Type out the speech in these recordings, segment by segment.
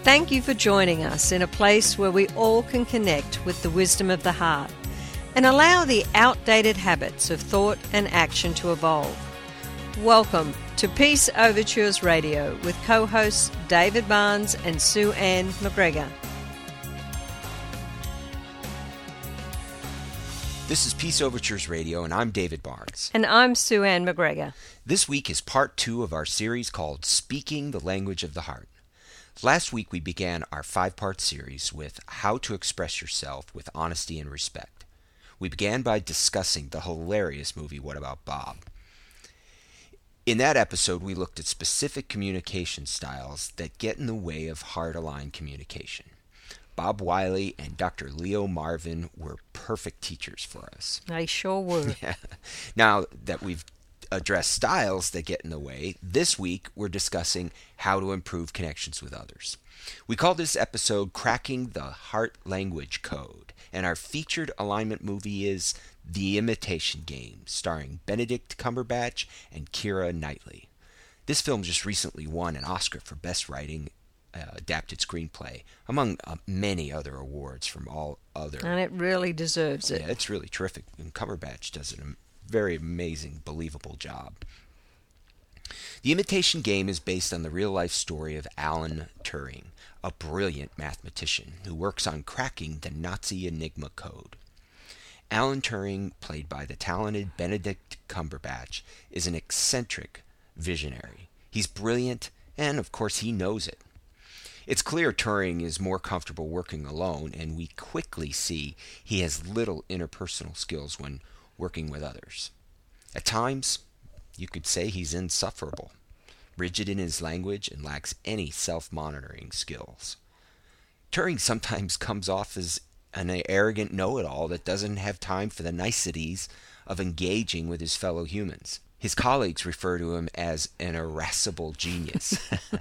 Thank you for joining us in a place where we all can connect with the wisdom of the heart and allow the outdated habits of thought and action to evolve. Welcome to Peace Overtures Radio with co-hosts David Barnes and Sue Ann McGregor. This is Peace Overtures Radio, and I'm David Barnes. And I'm Sue Ann McGregor. This week is part 2 of our series called Speaking the Language of the Heart. Last week we began our 5-part series with How to Express Yourself with Honesty and Respect. We began by discussing the hilarious movie What About Bob? In that episode we looked at specific communication styles that get in the way of heart-aligned communication. Bob Wiley and Dr. Leo Marvin were perfect teachers for us. They sure were. Yeah. Now that we've addressed styles that get in the way, this week we're discussing how to improve connections with others. We call this episode Cracking the Heart Language Code, and our featured alignment movie is The Imitation Game, starring Benedict Cumberbatch and Keira Knightley. This film just recently won an Oscar for Best Writing Adapted Screenplay, among many other awards from all other... And it really deserves it. Yeah, it's really terrific, and Cumberbatch does a very amazing, believable job. The Imitation Game is based on the real-life story of Alan Turing, a brilliant mathematician who works on cracking the Nazi Enigma code. Alan Turing, played by the talented Benedict Cumberbatch, is an eccentric visionary. He's brilliant, and of course he knows it. It's clear Turing is more comfortable working alone, and we quickly see he has little interpersonal skills when working with others. At times, you could say he's insufferable, rigid in his language, and lacks any self-monitoring skills. Turing sometimes comes off as an arrogant know-it-all that doesn't have time for the niceties of engaging with his fellow humans. His colleagues refer to him as an irascible genius.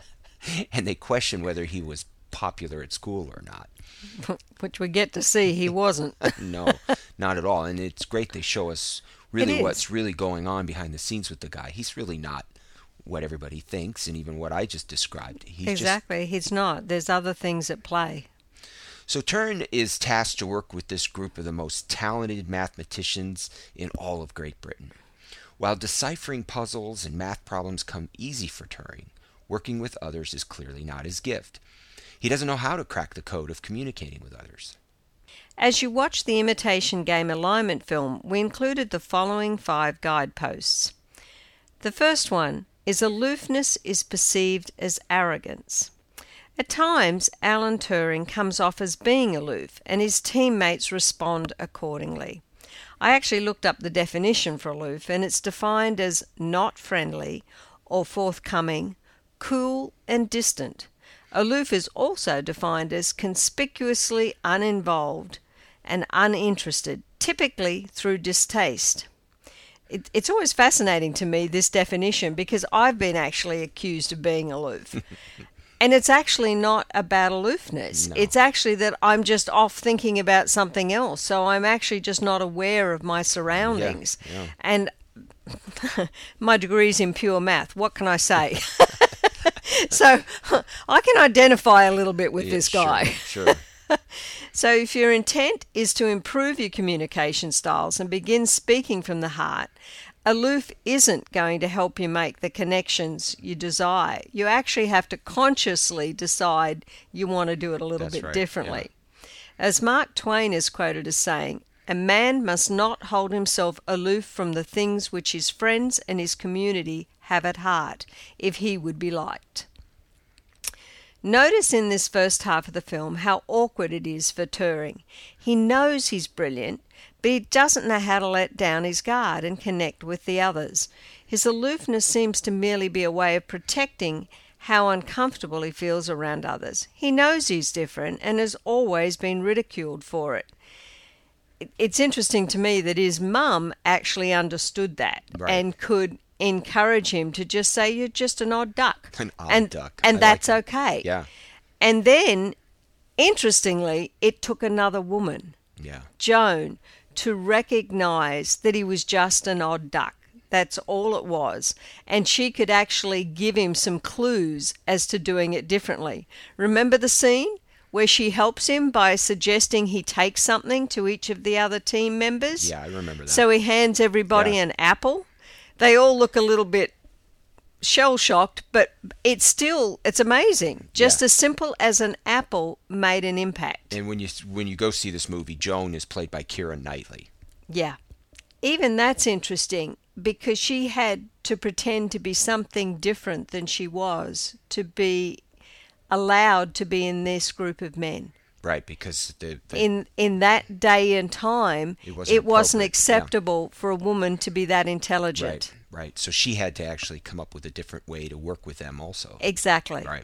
And they question whether he was popular at school or not. Which we get to see he wasn't. No, not at all. And it's great they show us really what's really going on behind the scenes with the guy. He's really not what everybody thinks, and even what I just described. He's not. There's other things at play. So Turing is tasked to work with this group of the most talented mathematicians in all of Great Britain. While deciphering puzzles and math problems come easy for Turing, working with others is clearly not his gift. He doesn't know how to crack the code of communicating with others. As you watch the Imitation Game alignment film, we included the following 5 guideposts. The first one is aloofness is perceived as arrogance. At times, Alan Turing comes off as being aloof, and his teammates respond accordingly. I actually looked up the definition for aloof, and it's defined as not friendly or forthcoming, cool and distant. Aloof is also defined as conspicuously uninvolved and uninterested, typically through distaste. It's always fascinating to me, this definition, because I've been actually accused of being aloof. And it's actually not about aloofness. No. It's actually that I'm just off thinking about something else. So I'm actually just not aware of my surroundings. Yeah. And my degree's in pure math. What can I say? So I can identify a little bit with this guy. Sure. So if your intent is to improve your communication styles and begin speaking from the heart, aloof isn't going to help you make the connections you desire. You actually have to consciously decide you want to do it a little bit differently. Yeah. As Mark Twain is quoted as saying, "A man must not hold himself aloof from the things which his friends and his community have at heart, if he would be liked." Notice in this first half of the film how awkward it is for Turing. He knows he's brilliant, but he doesn't know how to let down his guard and connect with the others. His aloofness seems to merely be a way of protecting how uncomfortable he feels around others. He knows he's different and has always been ridiculed for it. It's interesting to me that his mum actually understood that and could encourage him to just say, "You're just an odd duck." An odd duck. And that's okay. Yeah. And then, interestingly, it took another woman, Joan, to recognize that he was just an odd duck. That's all it was. And she could actually give him some clues as to doing it differently. Remember the scene where she helps him by suggesting he take something to each of the other team members? Yeah, I remember that. So he hands everybody an apple. They all look a little bit shell-shocked, but it's amazing. Just as simple as an apple made an impact. And when you go see this movie, Joan is played by Keira Knightley. Yeah. Even that's interesting because she had to pretend to be something different than she was to be allowed to be in this group of men. Right, because in that day and time, it wasn't acceptable for a woman to be that intelligent. Right. So she had to actually come up with a different way to work with them also. Exactly. Right.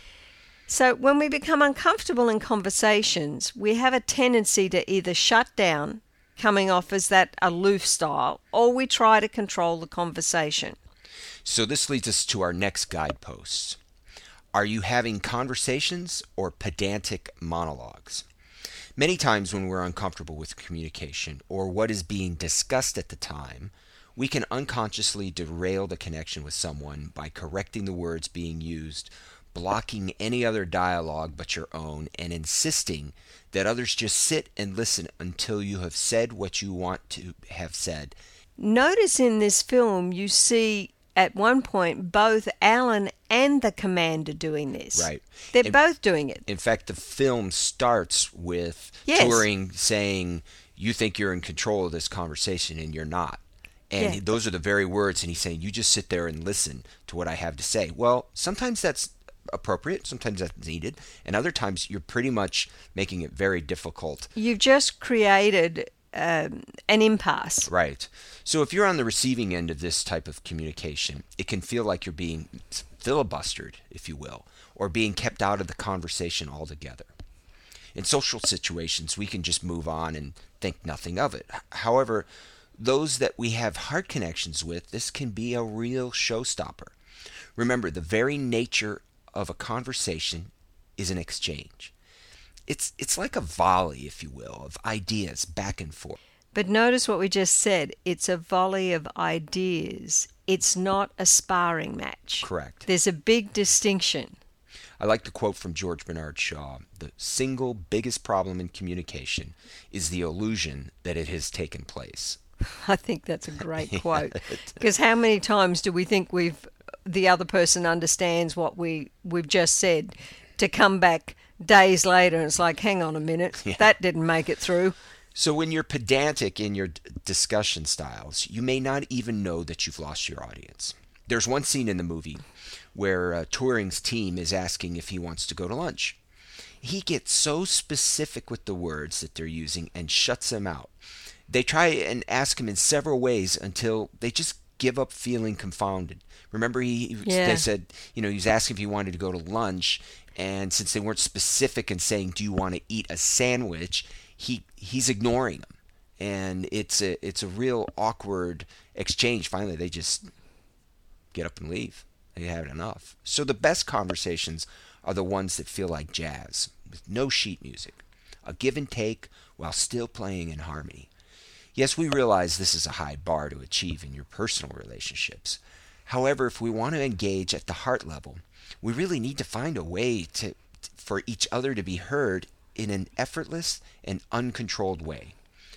So when we become uncomfortable in conversations, we have a tendency to either shut down, coming off as that aloof style, or we try to control the conversation. So this leads us to our next guidepost. Are you having conversations or pedantic monologues? Many times when we're uncomfortable with communication or what is being discussed at the time, we can unconsciously derail the connection with someone by correcting the words being used, blocking any other dialogue but your own, and insisting that others just sit and listen until you have said what you want to have said. Notice in this film you see at one point both Alan and the commander doing this. Right. They're both doing it. In fact, the film starts with Turing saying, you think you're in control of this conversation and you're not. And those are the very words, and he's saying, you just sit there and listen to what I have to say. Well, sometimes that's appropriate, sometimes that's needed, and other times you're pretty much making it very difficult. You've just created an impasse. Right. So if you're on the receiving end of this type of communication, it can feel like you're being filibustered, if you will, or being kept out of the conversation altogether. In social situations, we can just move on and think nothing of it. However, those that we have heart connections with, this can be a real showstopper. Remember, the very nature of a conversation is an exchange. It's like a volley, if you will, of ideas back and forth. But notice what we just said. It's a volley of ideas. It's not a sparring match. Correct. There's a big distinction. I like the quote from George Bernard Shaw. The single biggest problem in communication is the illusion that it has taken place. I think that's a great quote. Because how many times do we think the other person understands what we've just said, to come back days later and it's like, hang on a minute, that didn't make it through. So when you're pedantic in your discussion styles, you may not even know that you've lost your audience. There's one scene in the movie where Turing's team is asking if he wants to go to lunch. He gets so specific with the words that they're using and shuts them out. They try and ask him in several ways until they just give up feeling confounded. Remember, they said, he was asking if he wanted to go to lunch, and since they weren't specific in saying, do you want to eat a sandwich, he's ignoring them. And it's a real awkward exchange. Finally, they just get up and leave. They had enough. So the best conversations are the ones that feel like jazz, with no sheet music, a give and take while still playing in harmony. Yes, we realize this is a high bar to achieve in your personal relationships. However, if we want to engage at the heart level, we really need to find a way for each other to be heard in an effortless and uncontrolled way.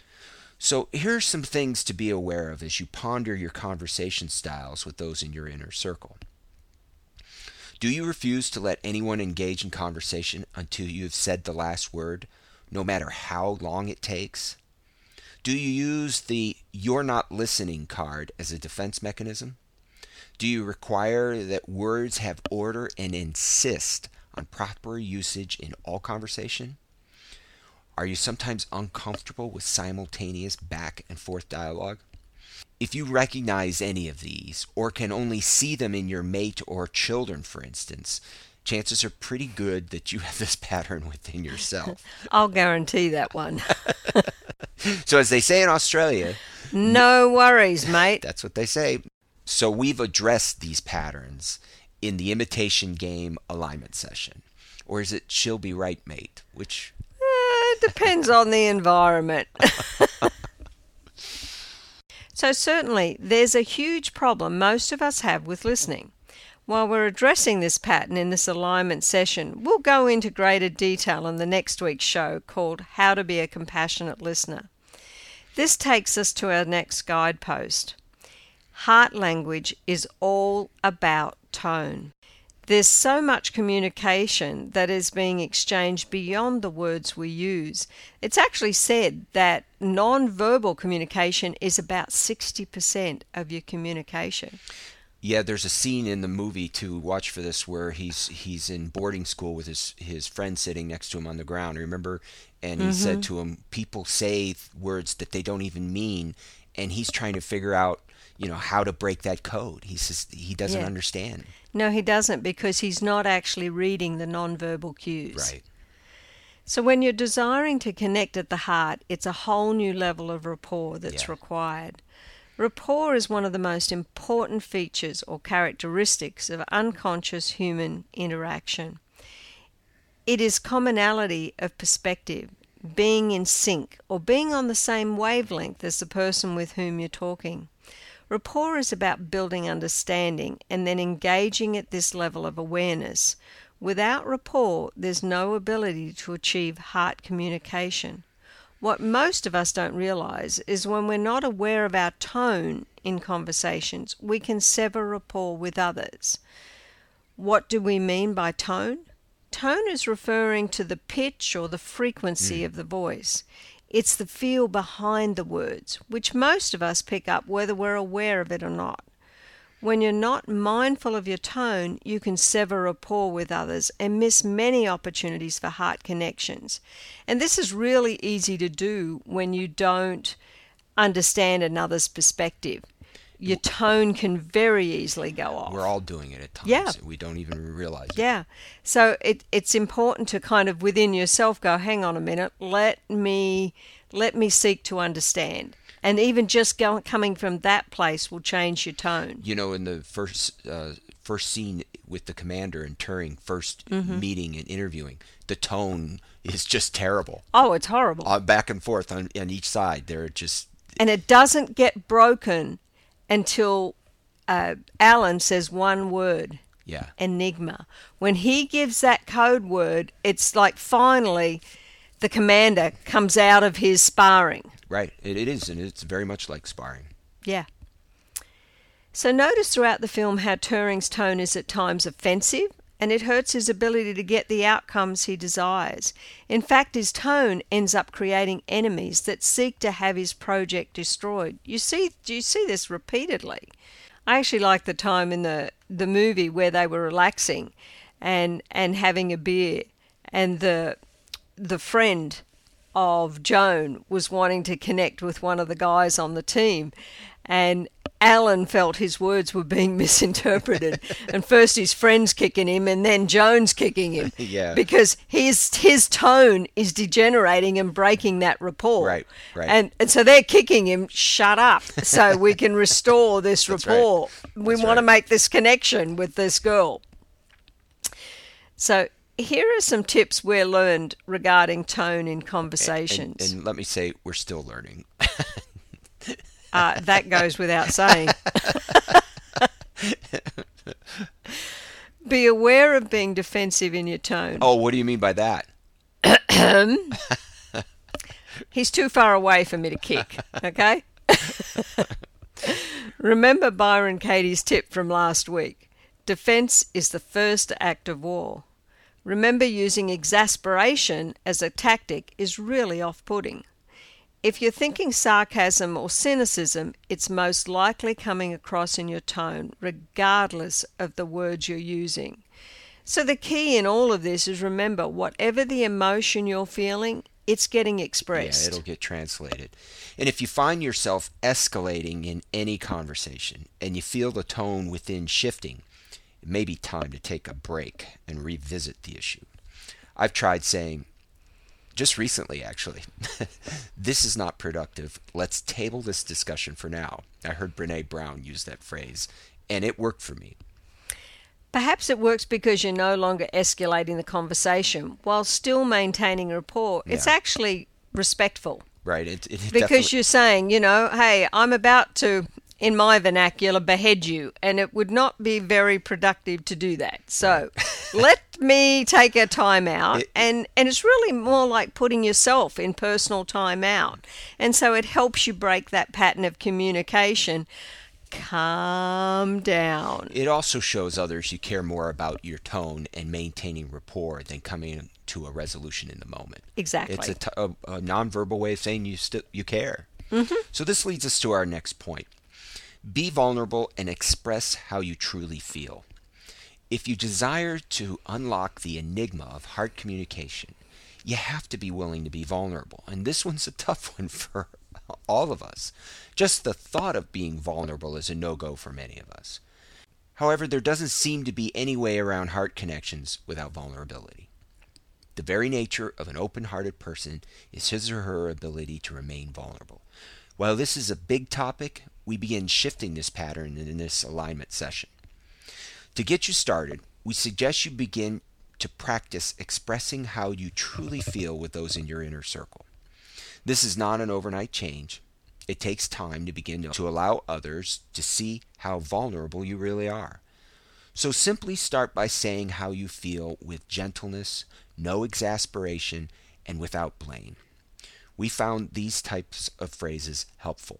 So here are some things to be aware of as you ponder your conversation styles with those in your inner circle. Do you refuse to let anyone engage in conversation until you have said the last word, no matter how long it takes? Do you use the "you're not listening" card as a defense mechanism? Do you require that words have order and insist on proper usage in all conversation? Are you sometimes uncomfortable with simultaneous back and forth dialogue? If you recognize any of these, or can only see them in your mate or children, for instance, chances are pretty good that you have this pattern within yourself. I'll guarantee that one. So as they say in Australia, no worries, mate. That's what they say. So we've addressed these patterns in the imitation game alignment session. Or is it she'll be right, mate? Which it depends on the environment. So certainly there's a huge problem most of us have with listening. While we're addressing this pattern in this alignment session, we'll go into greater detail in the next week's show called How to Be a Compassionate Listener. This takes us to our next guidepost. Heart language is all about tone. There's so much communication that is being exchanged beyond the words we use. It's actually said that non-verbal communication is about 60% of your communication. Yeah, there's a scene in the movie to watch for this where he's in boarding school with his friend sitting next to him on the ground. Remember? And he said to him, people say words that they don't even mean, and he's trying to figure out, how to break that code. He says he doesn't understand. No, he doesn't, because he's not actually reading the nonverbal cues. Right. So when you're desiring to connect at the heart, it's a whole new level of rapport that's required. Rapport is one of the most important features or characteristics of unconscious human interaction. It is commonality of perspective, being in sync, or being on the same wavelength as the person with whom you're talking. Rapport is about building understanding and then engaging at this level of awareness. Without rapport, there's no ability to achieve heart communication. What most of us don't realize is when we're not aware of our tone in conversations, we can sever rapport with others. What do we mean by tone? Tone is referring to the pitch or the frequency of the voice. It's the feel behind the words, which most of us pick up whether we're aware of it or not. When you're not mindful of your tone, you can sever rapport with others and miss many opportunities for heart connections. And this is really easy to do when you don't understand another's perspective. Your tone can very easily go off. We're all doing it at times. Yeah. We don't even realize it. Yeah. So it's important to kind of within yourself go, hang on a minute, let me seek to understand. And even just coming from that place will change your tone. In the first scene with the commander and Turing, first meeting and interviewing, the tone is just terrible. Oh, it's horrible. Back and forth on each side. They're just... And it doesn't get broken until Alan says one word. Yeah. Enigma. When he gives that code word, it's like finally the commander comes out of his sparring. Right. It is, and it's very much like sparring. Yeah. So notice throughout the film how Turing's tone is at times offensive, and it hurts his ability to get the outcomes he desires. In fact, his tone ends up creating enemies that seek to have his project destroyed. Do you see this repeatedly? I actually like the time in the movie where they were relaxing and having a beer, and the friend of Joan was wanting to connect with one of the guys on the team, and Alan felt his words were being misinterpreted. And first his friend's kicking him, and then Joan's kicking him. Yeah. Because his tone is degenerating and breaking that rapport. Right. And so they're kicking him, shut up, so we can restore this rapport. Right. We want to make this connection with this girl. So here are some tips we learned regarding tone in conversations. And let me say, we're still learning. That goes without saying. Be aware of being defensive in your tone. Oh, what do you mean by that? He's too far away for me to kick, okay? Remember Byron Katie's tip from last week. Defense is the first act of war. Remember, using exasperation as a tactic is really off-putting. If you're thinking sarcasm or cynicism, it's most likely coming across in your tone, regardless of the words you're using. So the key in all of this is remember, whatever the emotion you're feeling, it's getting expressed. Yeah, it'll get translated. And if you find yourself escalating in any conversation and you feel the tone within shifting, it may be time to take a break and revisit the issue. I've tried saying, just recently actually, this is not productive. Let's table this discussion for now. I heard Brene Brown use that phrase, and it worked for me. Perhaps it works because you're no longer escalating the conversation while still maintaining rapport. Yeah. It's actually respectful. Right. It because definitely, you're saying, hey, I'm about to, in my vernacular, behead you, and it would not be very productive to do that. So let me take a time out, and it's really more like putting yourself in personal time out. And so it helps you break that pattern of communication. Calm down. it also shows others you care more about your tone and maintaining rapport than coming to a resolution in the moment. Exactly. It's a nonverbal way of saying you care. So this leads us to our next point. Be vulnerable and express how you truly feel. If you desire to unlock the enigma of heart communication, you have to be willing to be vulnerable. And this one's a tough one for all of us. Just the thought of being vulnerable is a no-go for many of us. However, there doesn't seem to be any way around heart connections without vulnerability. The very nature of an open-hearted person is his or her ability to remain vulnerable. While this is a big topic, we begin shifting this pattern in this alignment session. To get you started, we suggest you begin to practice expressing how you truly feel with those in your inner circle. This is not an overnight change. It takes time to begin to allow others to see how vulnerable you really are. So simply start by saying how you feel with gentleness, no exasperation, and without blame. We found these types of phrases helpful.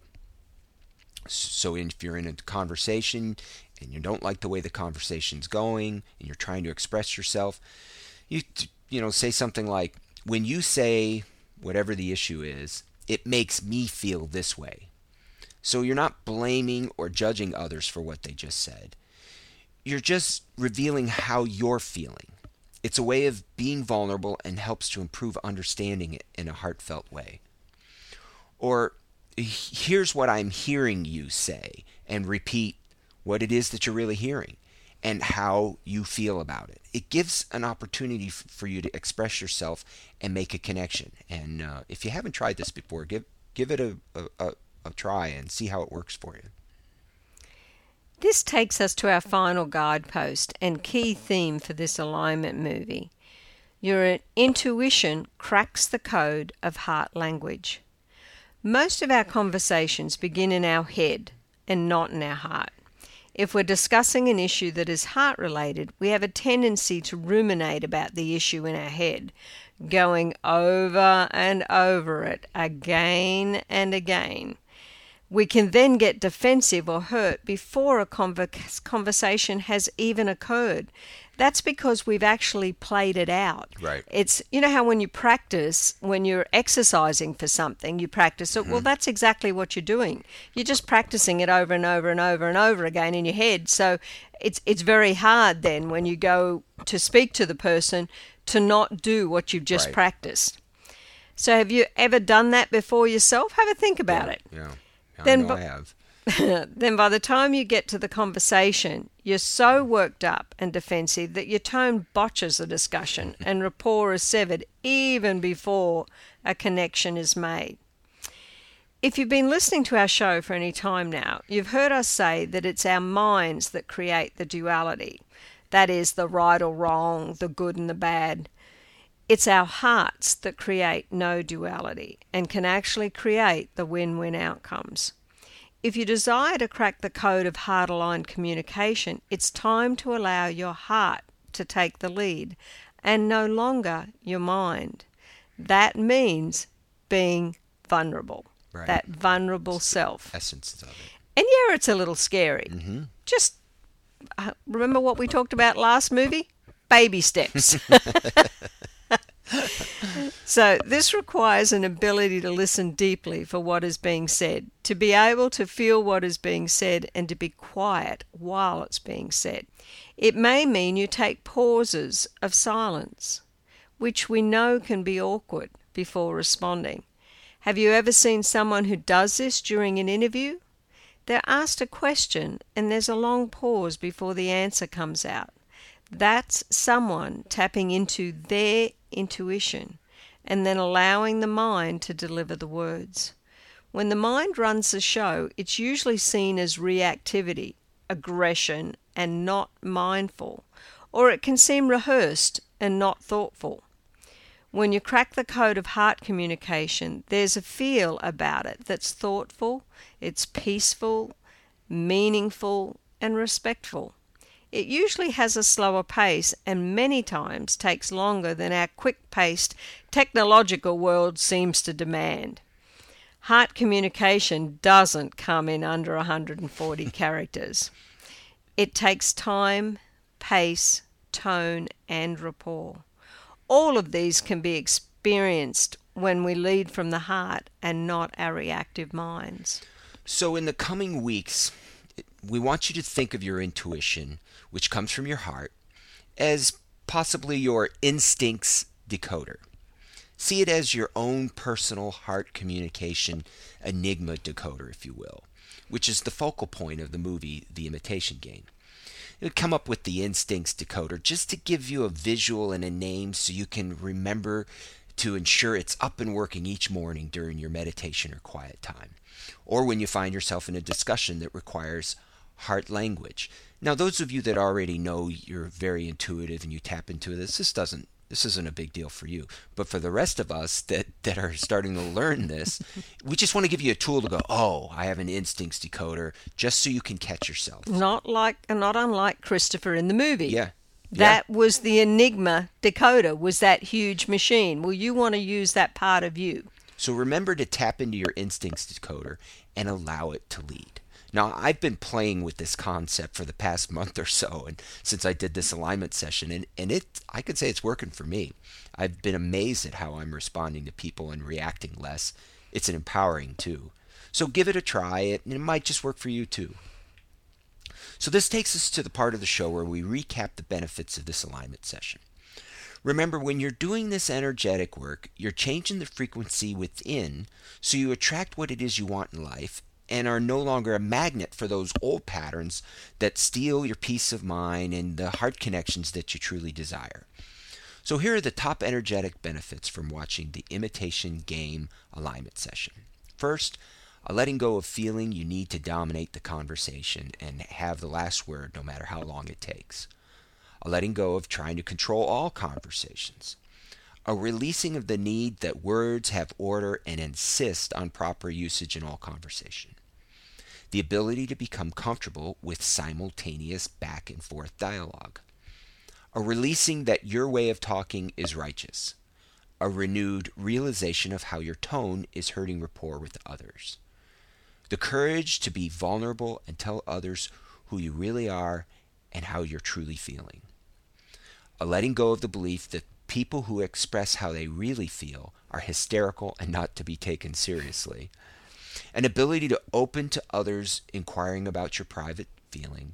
So if you're in a conversation and you don't like the way the conversation's going and you're trying to express yourself, you say something like, when you say whatever the issue is, it makes me feel this way. So you're not blaming or judging others for what they just said. You're just revealing how you're feeling. It's a way of being vulnerable and helps to improve understanding it in a heartfelt way. Or, here's what I'm hearing you say, and repeat what it is that you're really hearing and how you feel about it. It gives an opportunity for you to express yourself and make a connection. And if you haven't tried this before, give it a try and see how it works for you. This takes us to our final guidepost and key theme for this alignment movie. Your intuition cracks the code of heart language. Most of our conversations begin in our head and not in our heart. If we're discussing an issue that is heart-related, we have a tendency to ruminate about the issue in our head, going over and over it again and again. We can then get defensive or hurt before a conversation has even occurred. That's because we've actually played it out. Right. It's, how when you practice, when you're exercising for something, you practice it. Well, that's exactly what you're doing. You're just practicing it over and over and over and over again in your head. So it's very hard then when you go to speak to the person to not do what you've just practiced. So have you ever done that before yourself? Have a think about it. Yeah. Then I have. Then by the time you get to the conversation, you're so worked up and defensive that your tone botches the discussion and rapport is severed even before a connection is made. If you've been listening to our show for any time now, you've heard us say that it's our minds that create the duality. That is, the right or wrong, the good and the bad. It's our hearts that create no duality and can actually create the win-win outcomes. If you desire to crack the code of heart-aligned communication, it's time to allow your heart to take the lead and no longer your mind. That means being vulnerable, that vulnerable self. Essence of it. And yeah, it's a little scary. Just remember what we talked about last movie? Baby steps. So this requires an ability to listen deeply for what is being said, to be able to feel what is being said and to be quiet while it's being said. It may mean you take pauses of silence, which we know can be awkward before responding. Have you ever seen someone who does this during an interview? They're asked a question and there's a long pause before the answer comes out. That's someone tapping into their intuition and then allowing the mind to deliver the words. When the mind runs the show, it's usually seen as reactivity, aggression, and not mindful, or it can seem rehearsed and not thoughtful. When you crack the code of heart communication, there's a feel about it that's thoughtful, it's peaceful, meaningful, and respectful. It usually has a slower pace and many times takes longer than our quick-paced technological world seems to demand. Heart communication doesn't come in under 140 characters. It takes time, pace, tone, and rapport. All of these can be experienced when we lead from the heart and not our reactive minds. So in the coming weeks, we want you to think of your intuition, which comes from your heart, as possibly your instincts decoder. See it as your own personal heart communication enigma decoder, if you will, which is the focal point of the movie The Imitation Game. It would come up with the instincts decoder just to give you a visual and a name so you can remember to ensure it's up and working each morning during your meditation or quiet time, or when you find yourself in a discussion that requires heart language. Now, those of you that already know you're very intuitive and you tap into this isn't a big deal for you. But for the rest of us that are starting to learn this, we just want to give you a tool to go, oh, I have an instincts decoder, just so you can catch yourself. Not unlike Christopher in the movie. Yeah. That was the Enigma decoder, was that huge machine. Well, you want to use that part of you. So remember to tap into your instincts decoder and allow it to lead. Now, I've been playing with this concept for the past month or so, and since I did this alignment session, and I could say it's working for me. I've been amazed at how I'm responding to people and reacting less. It's an empowering too. So give it a try, and it might just work for you too. So this takes us to the part of the show where we recap the benefits of this alignment session. Remember, when you're doing this energetic work, you're changing the frequency within so you attract what it is you want in life and are no longer a magnet for those old patterns that steal your peace of mind and the heart connections that you truly desire. So here are the top energetic benefits from watching the Imitation Game alignment session. First, a letting go of feeling you need to dominate the conversation and have the last word no matter how long it takes. A letting go of trying to control all conversations. A releasing of the need that words have order and insist on proper usage in all conversation. The ability to become comfortable with simultaneous back and forth dialogue. A releasing that your way of talking is righteous. A renewed realization of how your tone is hurting rapport with others. The courage to be vulnerable and tell others who you really are and how you're truly feeling. A letting go of the belief that people who express how they really feel are hysterical and not to be taken seriously. An ability to open to others inquiring about your private feeling.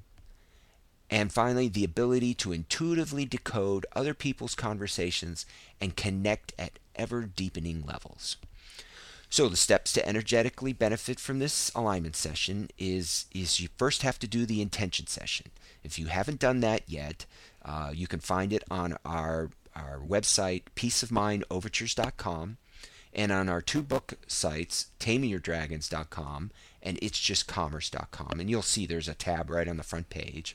And finally, the ability to intuitively decode other people's conversations and connect at ever-deepening levels. So the steps to energetically benefit from this alignment session is you first have to do the intention session. If you haven't done that yet, you can find it on our website, peaceofmindovertures.com, and on our two book sites, tamingyourdragons.com and itsjustcommerce.com. And you'll see there's a tab right on the front page.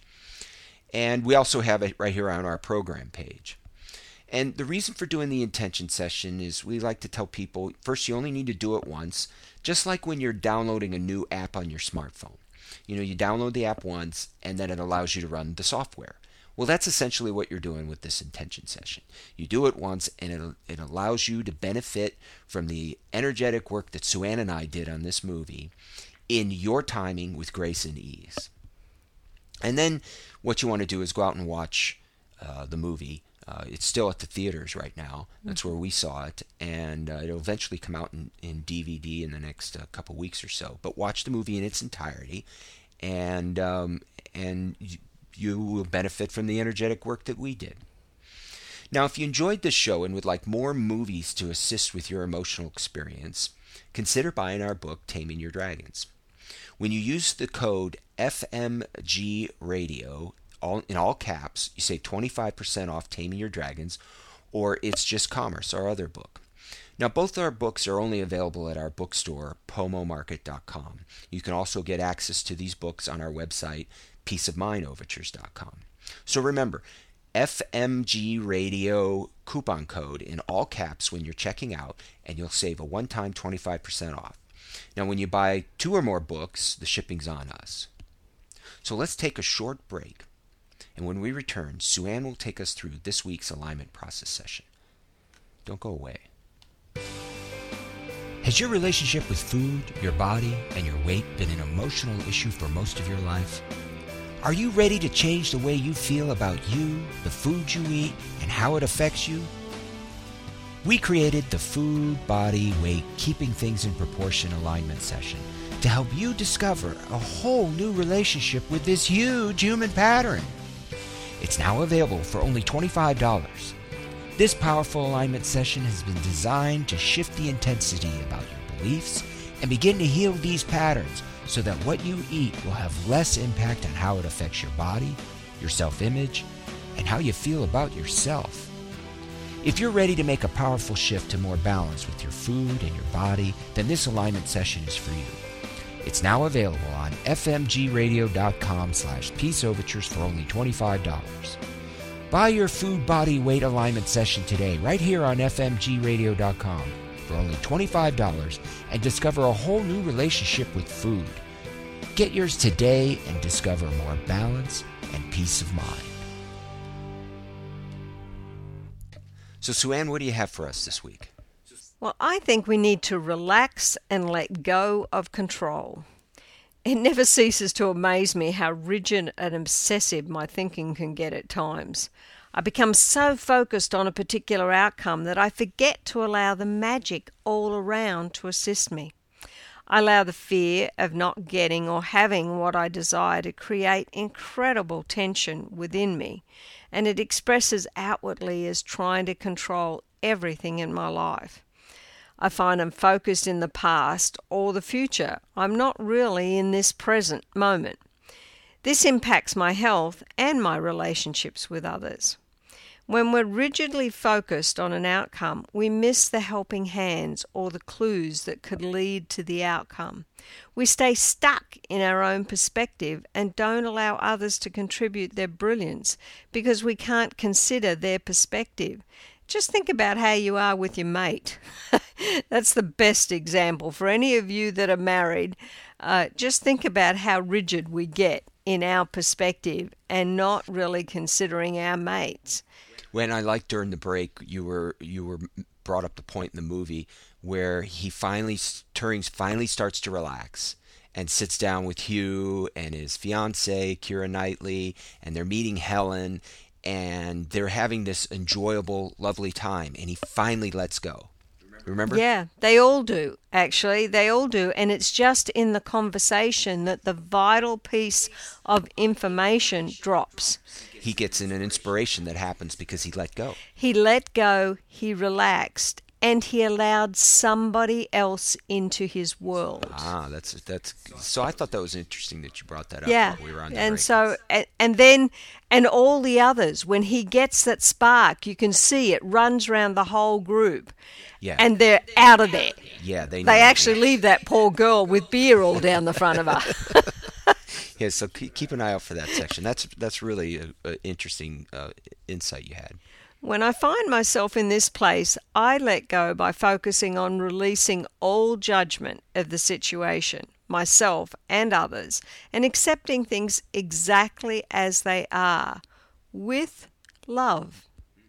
And we also have it right here on our program page. And the reason for doing the intention session is we like to tell people, first, you only need to do it once, just like when you're downloading a new app on your smartphone. You download the app once, and then it allows you to run the software. Well, that's essentially what you're doing with this intention session. You do it once, and it allows you to benefit from the energetic work that Sue Ann and I did on this movie in your timing with grace and ease. And then what you want to do is go out and watch the movie. It's still at the theaters right now. That's where we saw it, and it'll eventually come out in DVD in the next couple weeks or so. But watch the movie in its entirety, and you will benefit from the energetic work that we did. Now, if you enjoyed this show and would like more movies to assist with your emotional experience, consider buying our book, Taming Your Dragons. When you use the code FMGRadio, in all caps, you save 25% off Taming Your Dragons, or It's Just Commerce, our other book. Now, both our books are only available at our bookstore, pomomarket.com. You can also get access to these books on our website, peaceofmindovertures.com. So remember, FMG Radio coupon code in all caps when you're checking out, and you'll save a one-time 25% off. Now, when you buy 2 or more books, the shipping's on us. So let's take a short break, and when we return, Sue Ann will take us through this week's alignment process session. Don't go away. Has your relationship with food, your body, and your weight been an emotional issue for most of your life? Are you ready to change the way you feel about you, the food you eat, and how it affects you? We created the Food, Body, Weight, Keeping Things in Proportion alignment session to help you discover a whole new relationship with this huge human pattern. It's now available for only $25. This powerful alignment session has been designed to shift the intensity about your beliefs and begin to heal these patterns so that what you eat will have less impact on how it affects your body, your self-image, and how you feel about yourself. If you're ready to make a powerful shift to more balance with your food and your body, then this alignment session is for you. It's now available on fmgradio.com/Peace Overtures for only $25. Buy your Food, Body, Weight alignment session today right here on fmgradio.com for only $25 and discover a whole new relationship with food. Get yours today and discover more balance and peace of mind. So, Sue Ann, what do you have for us this week? Well, I think we need to relax and let go of control. It never ceases to amaze me how rigid and obsessive my thinking can get at times. I become so focused on a particular outcome that I forget to allow the magic all around to assist me. I allow the fear of not getting or having what I desire to create incredible tension within me, and it expresses outwardly as trying to control everything in my life. I find I'm focused in the past or the future. I'm not really in this present moment. This impacts my health and my relationships with others. When we're rigidly focused on an outcome, we miss the helping hands or the clues that could lead to the outcome. We stay stuck in our own perspective and don't allow others to contribute their brilliance because we can't consider their perspective. Just think about how you are with your mate. That's the best example. For any of you that are married, just think about how rigid we get in our perspective and not really considering our mates. When I liked during the break, you were brought up the point in the movie where Turing finally starts to relax and sits down with Hugh and his fiancée, Keira Knightley, and they're meeting Helen, and they're having this enjoyable, lovely time, and he finally lets go. Remember? Yeah, they all do, actually. They all do. And it's just in the conversation that the vital piece of information drops. He gets in an inspiration that happens because he let go. He let go, he relaxed, and he allowed somebody else into his world. That's so I thought that was interesting that you brought that up. Yeah, while we were on the and break. so and all the others, when he gets that spark, you can see it runs around the whole group. Yeah. And they're out of there. Yeah, they actually leave that poor girl with beer all down the front of her. Yeah, so keep an eye out for that section. That's really an interesting insight you had. When I find myself in this place, I let go by focusing on releasing all judgment of the situation, myself and others, and accepting things exactly as they are, with love.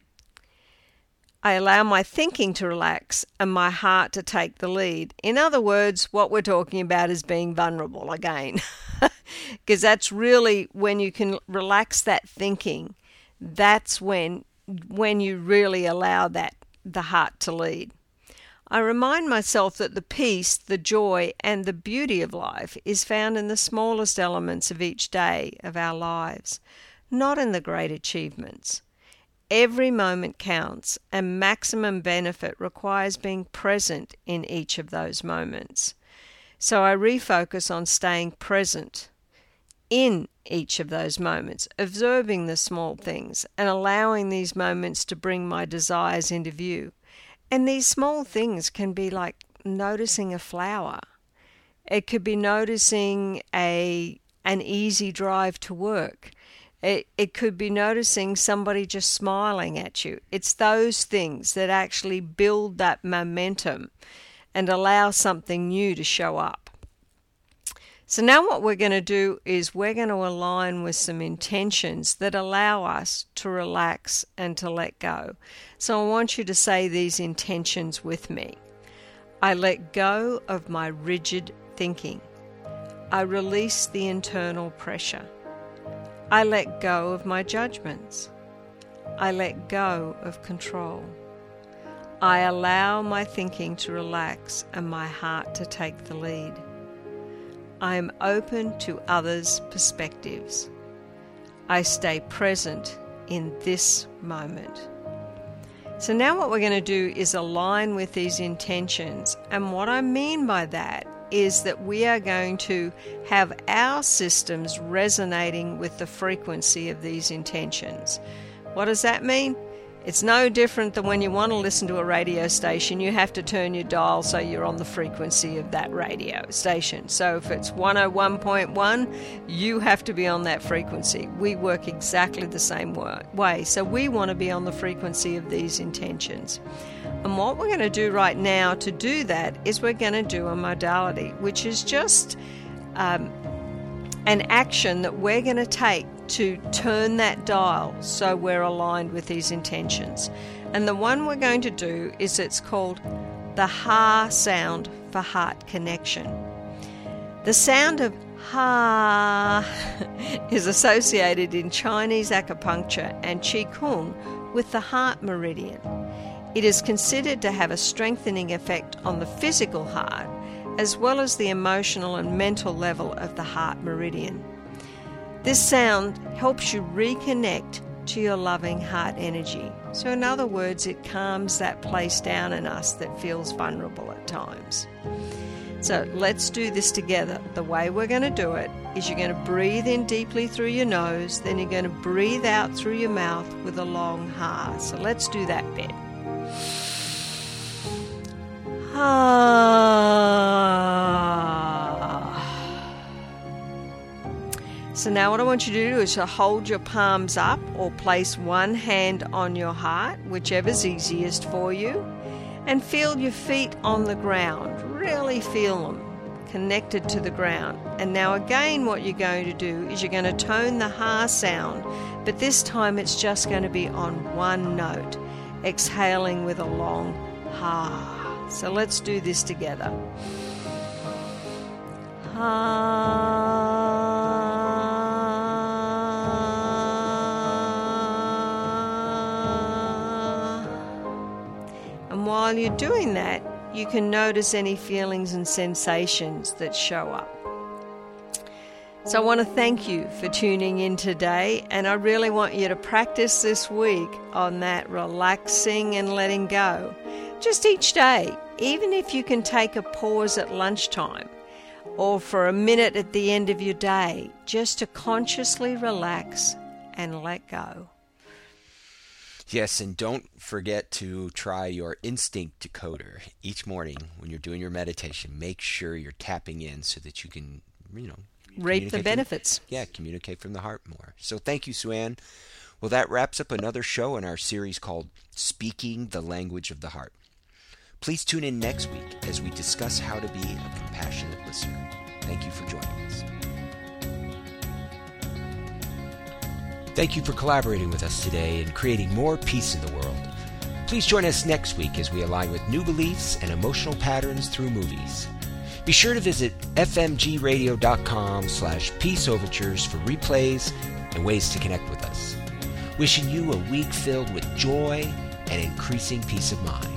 I allow my thinking to relax and my heart to take the lead. In other words, what we're talking about is being vulnerable again. Because that's really when you can relax that thinking, that's when you really allow the heart to lead. I remind myself that the peace, the joy, and the beauty of life is found in the smallest elements of each day of our lives, not in the great achievements. Every moment counts, and maximum benefit requires being present in each of those moments. So I refocus on staying present in each of those moments, observing the small things and allowing these moments to bring my desires into view. And these small things can be like noticing a flower. It could be noticing an easy drive to work. It could be noticing somebody just smiling at you. It's those things that actually build that momentum and allow something new to show up. So now what we're going to do is we're going to align with some intentions that allow us to relax and to let go. So I want you to say these intentions with me. I let go of my rigid thinking. I release the internal pressure. I let go of my judgments. I let go of control. I allow my thinking to relax and my heart to take the lead. I am open to others' perspectives. I stay present in this moment. So now what we're going to do is align with these intentions. And what I mean by that is that we are going to have our systems resonating with the frequency of these intentions. What does that mean? It's no different than when you want to listen to a radio station, you have to turn your dial so you're on the frequency of that radio station. So if it's 101.1, you have to be on that frequency. We work exactly the same way. So we want to be on the frequency of these intentions. And what we're going to do right now to do that is we're going to do a modality, which is just an action that we're going to take to turn that dial so we're aligned with these intentions. And the one we're going to do is it's called the Ha sound for heart connection. The sound of Ha is associated in Chinese acupuncture and Qigong with the heart meridian. It is considered to have a strengthening effect on the physical heart as well as the emotional and mental level of the heart meridian. This sound helps you reconnect to your loving heart energy. So in other words, it calms that place down in us that feels vulnerable at times. So let's do this together. The way we're going to do it is you're going to breathe in deeply through your nose, then you're going to breathe out through your mouth with a long ha. So let's do that bit. So now what I want you to do is to hold your palms up or place one hand on your heart, whichever's easiest for you, and feel your feet on the ground. Really feel them connected to the ground. And now again what you're going to do is you're going to tone the ha sound, but this time it's just going to be on one note, exhaling with a long ha. So let's do this together. And while you're doing that, you can notice any feelings and sensations that show up. So I want to thank you for tuning in today, and I really want you to practice this week on that relaxing and letting go. Just each day, even if you can take a pause at lunchtime or for a minute at the end of your day, just to consciously relax and let go. Yes, and don't forget to try your instinct decoder each morning when you're doing your meditation. Make sure you're tapping in so that you can, reap the benefits. Communicate from the heart more. So thank you, Sue-Ann. Well, that wraps up another show in our series called Speaking the Language of the Heart. Please tune in next week as we discuss how to be a compassionate listener. Thank you for joining us. Thank you for collaborating with us today and creating more peace in the world. Please join us next week as we align with new beliefs and emotional patterns through movies. Be sure to visit fmgradio.com/peace overtures for replays and ways to connect with us. Wishing you a week filled with joy and increasing peace of mind.